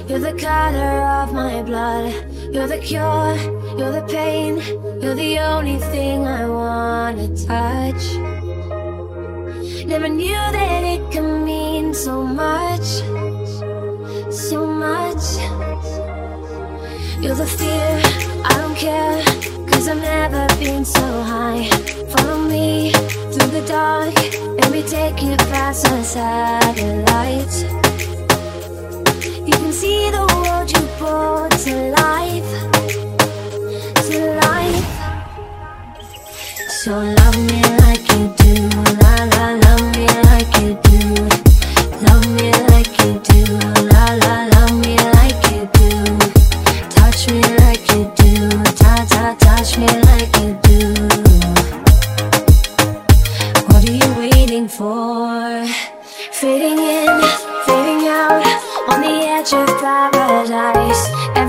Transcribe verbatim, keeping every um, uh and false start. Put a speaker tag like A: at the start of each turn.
A: You're the color of my blood. You're the cure, you're the pain. You're the only thing I wanna touch. Never knew that it could mean so much, so much. You're the fear, I don't care, cause I've never been so high. Follow me through the dark, and we take it past the satellites. You can see the world you brought to life, to life. So love me like you do, la la, love me like you do. Love me like you do, la la, love me like you do. Touch me like you do, ta ta, touch me like you do. What are you waiting for? Fading in, fading out, on the edge of paradise.